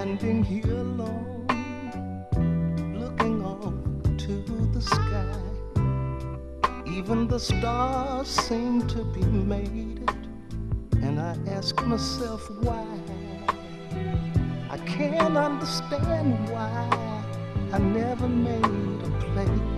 standing here alone, looking off to the sky. Even the stars seem to be mated, and I ask myself why. I can't understand why I never made a place